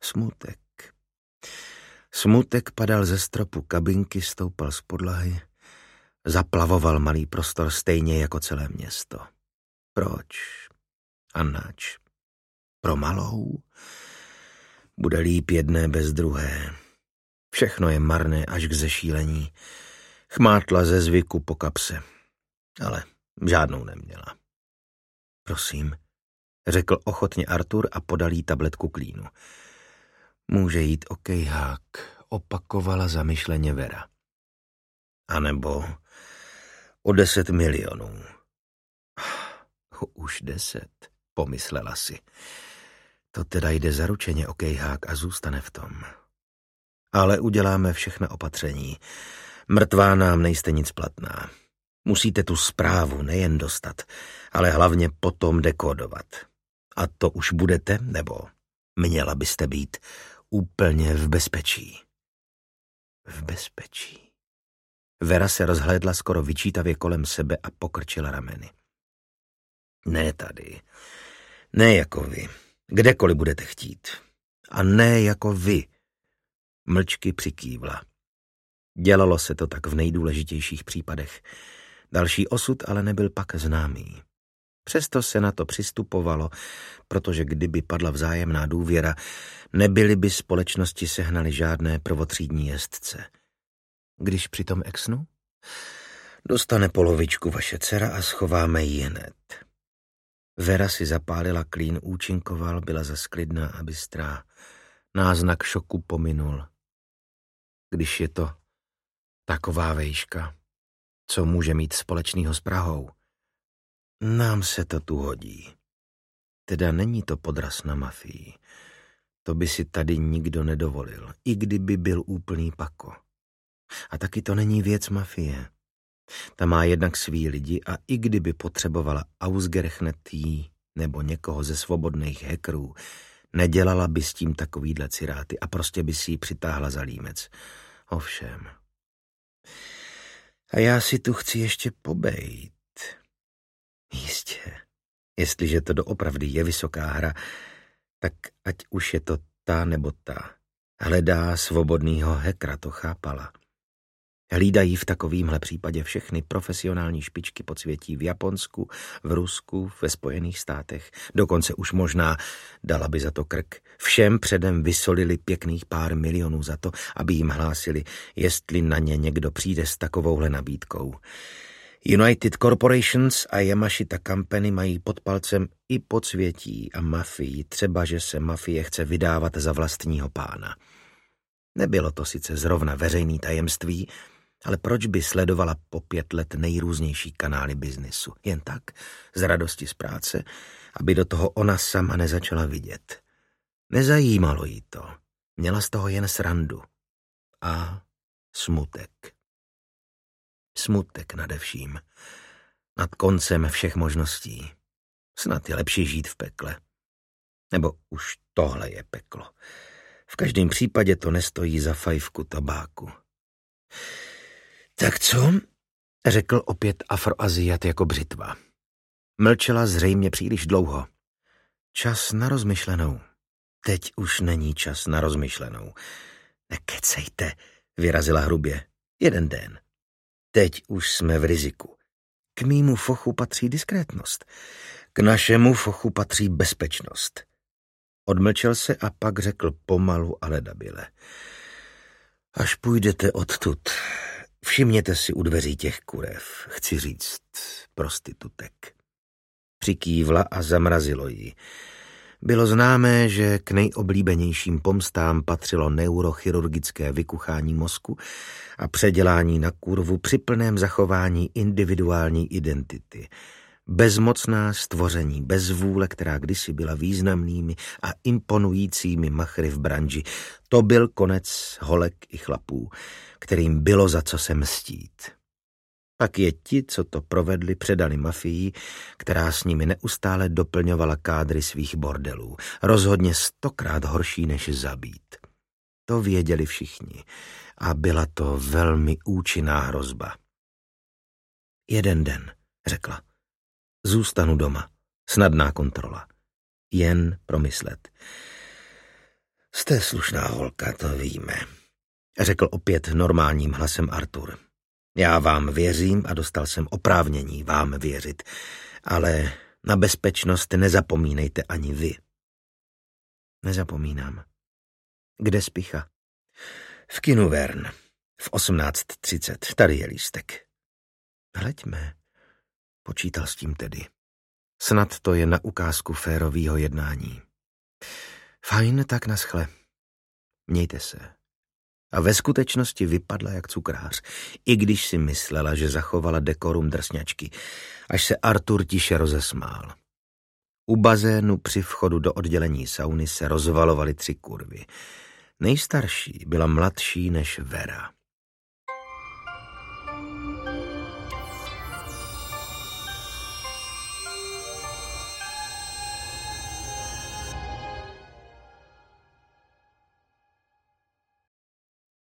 Smutek. Smutek padal ze stropu kabinky, stoupal z podlahy, zaplavoval malý prostor stejně jako celé město. Proč? A nač? Pro malou? Bude líp jedné bez druhé. Všechno je marné až k zešílení. Chmátla ze zvyku po kapse, ale žádnou neměla. Prosím, řekl ochotně Artur a podal jí tabletku klínu. Může jít o kejhák, opakovala zamyšleně Vera. A nebo o 10 milionů. Už 10, pomyslela si. To teda jde zaručeně o kejhák a zůstane v tom. Ale uděláme všechna opatření. Mrtvá nám nejste nic platná. Musíte tu zprávu nejen dostat, ale hlavně potom dekodovat. A to už budete, nebo měla byste být úplně v bezpečí. V bezpečí. Vera se rozhlédla skoro vyčítavě kolem sebe a pokrčila rameny. Ne tady. Ne jako vy. Kdekoliv budete chtít. A ne jako vy. Mlčky přikývla. Dělalo se to tak v nejdůležitějších případech. Další osud ale nebyl pak známý. Přesto se na to přistupovalo, protože kdyby padla vzájemná důvěra, nebyly by společnosti sehnaly žádné prvotřídní jezdce. Když přitom exnu? Dostane polovičku vaše dcera a schováme ji hned. Vera si zapálila klín, účinkoval, byla zas klidná a bystrá. Náznak šoku pominul. Když je to taková vejška, co může mít společného s Prahou? Nám se to tu hodí. Teda není to podraz na mafii. To by si tady nikdo nedovolil, i kdyby byl úplný pako. A taky to není věc mafie. Ta má jednak svý lidi a i kdyby potřebovala ausgerechnet nebo někoho ze svobodných hackerů, nedělala by s tím takovýhle ciráty a prostě by si ji přitáhla za límec. Ovšem. A já si tu chci ještě pobejt. Jistě. Jestliže to doopravdy je vysoká hra, tak ať už je to ta nebo ta. Hledá svobodnýho hackera, to chápala. Hlídají v takovýmhle případě všechny profesionální špičky podsvětí v Japonsku, v Rusku, ve Spojených státech. Dokonce už možná dala by za to krk. Všem předem vysolili pěkných pár milionů za to, aby jim hlásili, jestli na ně někdo přijde s takovouhle nabídkou. United Corporations a Yamashita Company mají pod palcem i podsvětí a mafii, třeba že se mafie chce vydávat za vlastního pána. Nebylo to sice zrovna veřejný tajemství, ale proč by sledovala po 5 let nejrůznější kanály biznisu? Jen tak, z radosti z práce, aby do toho ona sama nezačala vidět. Nezajímalo jí to. Měla z toho jen srandu. A smutek. Smutek nade vším. Nad koncem všech možností. Snad je lepší žít v pekle. Nebo už tohle je peklo. V každém případě to nestojí za fajfku tabáku. Tak co? Řekl opět Afroaziat jako břitva. Mlčela zřejmě příliš dlouho. Čas na rozmyšlenou. Teď už není čas na rozmyšlenou. Nekecejte, vyrazila hrubě. 1 den. Teď už jsme v riziku. K mýmu fochu patří diskrétnost. K našemu fochu patří bezpečnost. Odmlčel se a pak řekl pomalu, ale dabile. Až půjdete odtud, všimněte si u dveří těch kurev, chci říct prostitutek. Přikývla a zamrazilo ji. Bylo známé, že k nejoblíbenějším pomstám patřilo neurochirurgické vykuchání mozku a předělání na kurvu při plném zachování individuální identity. Bezmocná stvoření, bez vůle, která kdysi byla významnými a imponujícími machry v branži. To byl konec holek i chlapů, kterým bylo za co se mstít. Pak je ti, co to provedli, předali mafii, která s nimi neustále doplňovala kádry svých bordelů. Rozhodně 100krát horší než zabít. To věděli všichni a byla to velmi účinná hrozba. 1 den, řekla. Zůstanu doma. Snadná kontrola. Jen promyslet. Jste slušná holka, to víme, řekl opět normálním hlasem Artur. Já vám věřím a dostal jsem oprávnění vám věřit, ale na bezpečnost nezapomínejte ani vy. Nezapomínám. Kde Spicha? V kinu Vern. V 18:30. Tady je lístek. Hleďme. Počítal s tím tedy. Snad to je na ukázku férovýho jednání. Fajn, tak naschle. Mějte se. A ve skutečnosti vypadla jak cukrář, i když si myslela, že zachovala dekorum drsňačky, až se Artur tiše rozesmál. U bazénu při vchodu do oddělení sauny se rozvalovaly 3 kurvy. Nejstarší byla mladší než Vera.